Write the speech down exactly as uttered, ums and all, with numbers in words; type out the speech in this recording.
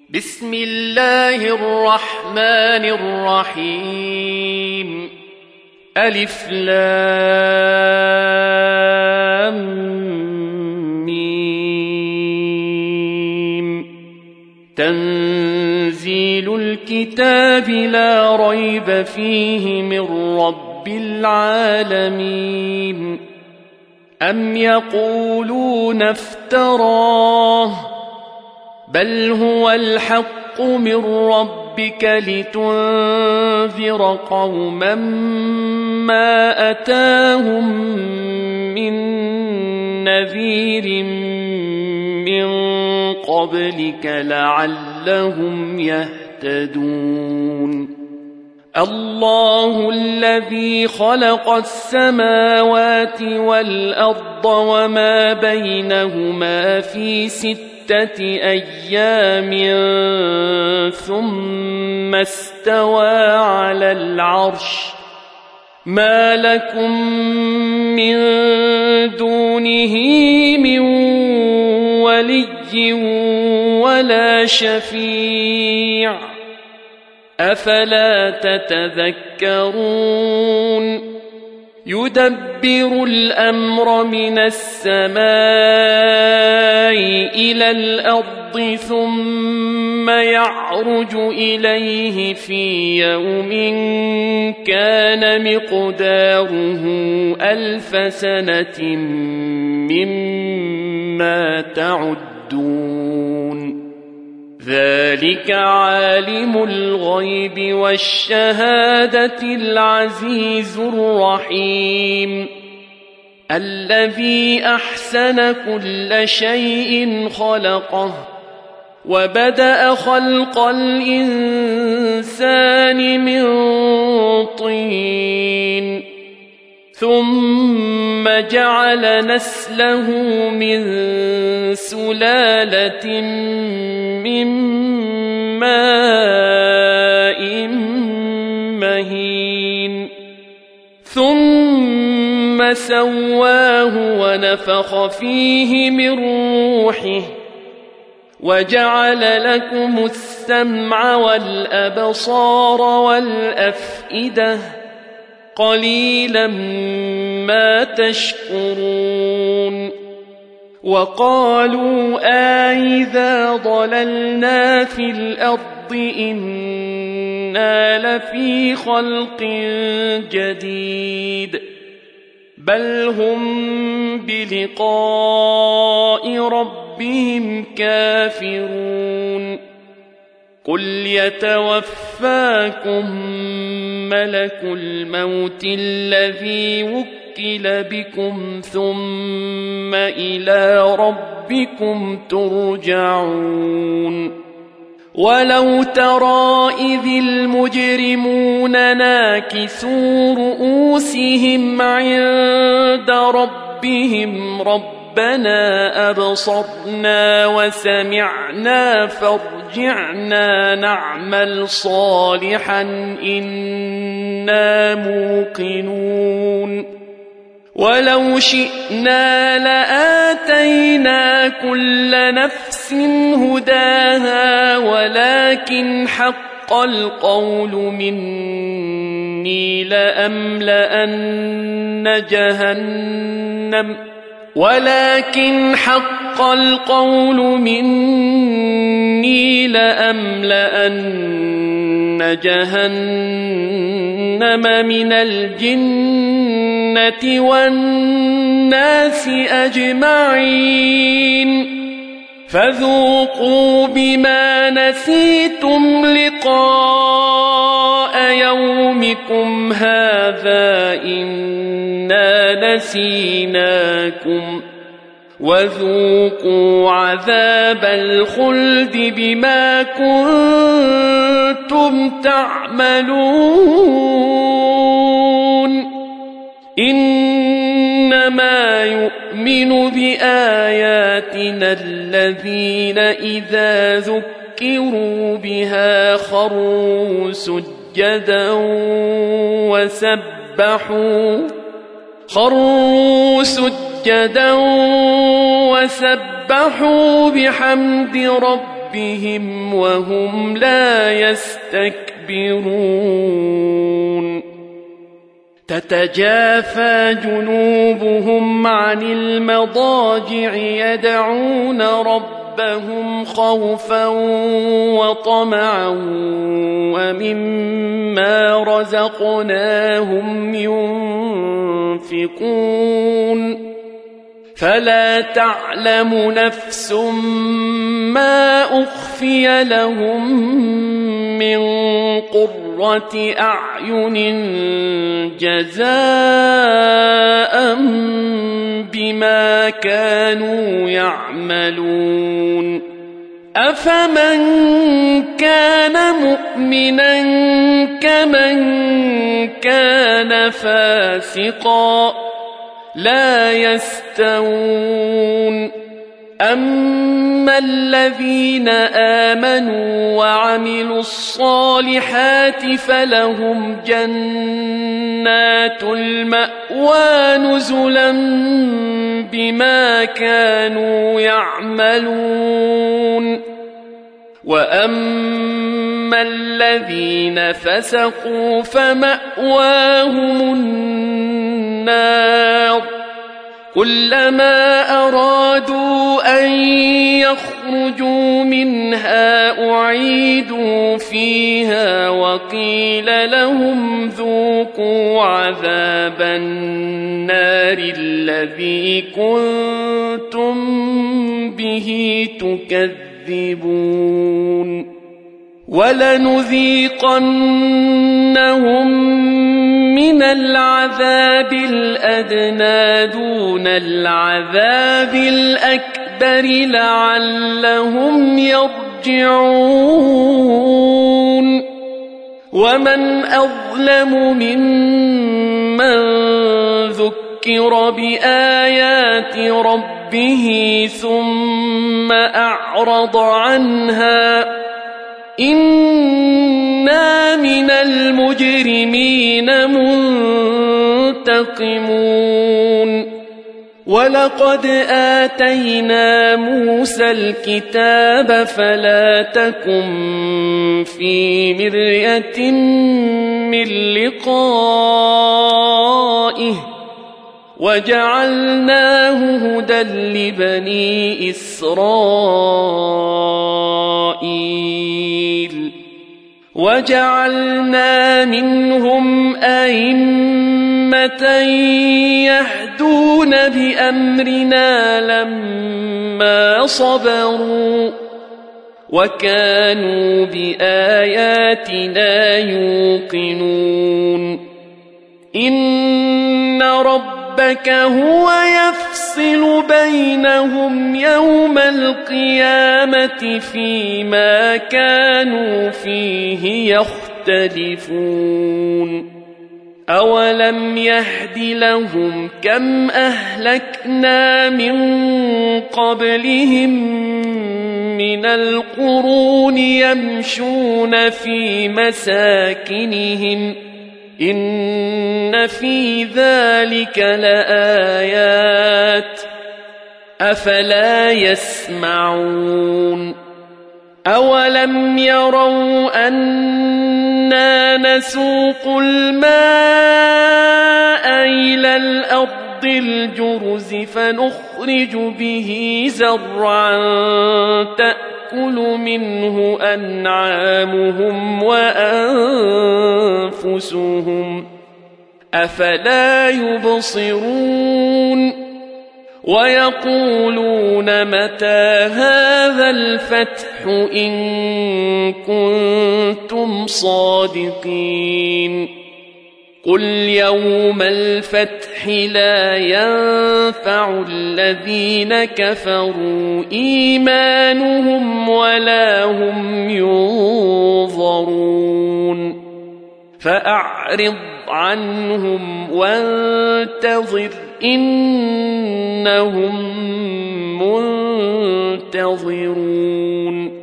بسم الله الرحمن الرحيم ألف لام ميم تنزيل الكتاب لا ريب فيه من رب العالمين أم يقولون افتراه بل هو الحق من ربك لتنذر قوما ما أتاهم من نذير من قبلك لعلهم يهتدون الله الذي خلق السماوات والأرض وما بينهما في ستة أيام ثم استوى على العرش ما لكم من دونه من ولي ولا شفيع أفلا تتذكرون يدبر الأمر من السماء إلى الأرض ثم يعرج إليه في يوم كان مقداره ألف سنة مما تعدون ذلك عالم الغيب والشهادة العزيز الرحيم الذي أحسن كل شيء خلقه وبدأ خلق الإنسان من طين ثم جعل نسله من سلالة من ماء مهين ثم سواه ونفخ فيه من روحه وجعل لكم السمع والأبصار والأفئدة قليلا ما تشكرون وقالوا أإذا ضللنا في الأرض إنا لفي خلق جديد بل هم بلقاء ربهم كافرون قل يتوفاكم ملك الموت الذي وكل بكم ثم إلى ربكم ترجعون ولو ترى إذ المجرمون ناكسوا رؤوسهم عند ربهم ربنا أبصرنا وسمعنا فارجعنا نعمل صالحا إنا موقنون ولو شئنا لآتينا كل نفس هداها ولكن حق القول مني لأملأن جهنم ولكن حق القول مني لأملأن جهنم من الجنة والناس أجمعين فذوقوا بما نسيتم لقاء يومكم هذا إنا نسيناكم وذوقوا عذاب الخلد بما كنتم تعملون إنما يؤمن بآياتنا الذين إذا ذكروا بها خروا سجدا وسبحوا خروا سجدا وسبحوا بحمد ربهم ربهم وهم لا يستكبرون تتجافى جنوبهم عن المضاجع يدعون ربهم خوفا وطمعا ومما رزقناهم ينفقون فلا تعلم نفس ما أخفي لهم من قرة أعين جزاء بما كانوا يعملون أفمن كان مؤمنا كمن كان فاسقا لا يستوون أما الذين آمنوا وعملوا الصالحات فلهم جنات المأوى نزلا بما كانوا يعملون وأما الذين فسقوا فمأواهم النار كلما أرادوا أن يخرجوا منها أعيدوا فيها وقيل لهم ذوقوا عذاب النار الذي كنتم به تكذبون ولنذيقنهم من العذاب الأدنى دون العذاب الأكبر لعلهم يرجعون ومن أظلم ممن ذكر بآيات ربه ثم أعرض عنها إنا من المجرمين منتقمون ولقد آتينا موسى الكتاب فلا تكن في مرية من لقائه وجعلناه هدى لبني إسرائيل وجعلنا منهم أئمة يهدون بأمرنا لما صبروا وكانوا بآياتنا يوقنون إن ربك هو يفصل بينهم يوم القيامة فيما كانوا فيه يختلفون أولم يهد لهم كم أهلكنا من قبلهم من القرون يمشون في مساكنهم إن في ذلك لآيات أفلا يسمعون أولم يروا أنا نسوق الماء إلى الأرض الجرز فنخرج به زرعا تأكل منه أنعامهم وأنفسهم أفلا يبصرون ويقولون متى هذا الفتح إن كنتم صادقين قل يوم الفتح لا ينفع الذين كفروا إيمانهم ولا هم ينظرون فأعرض عنهم وانتظر إنهم منتظرون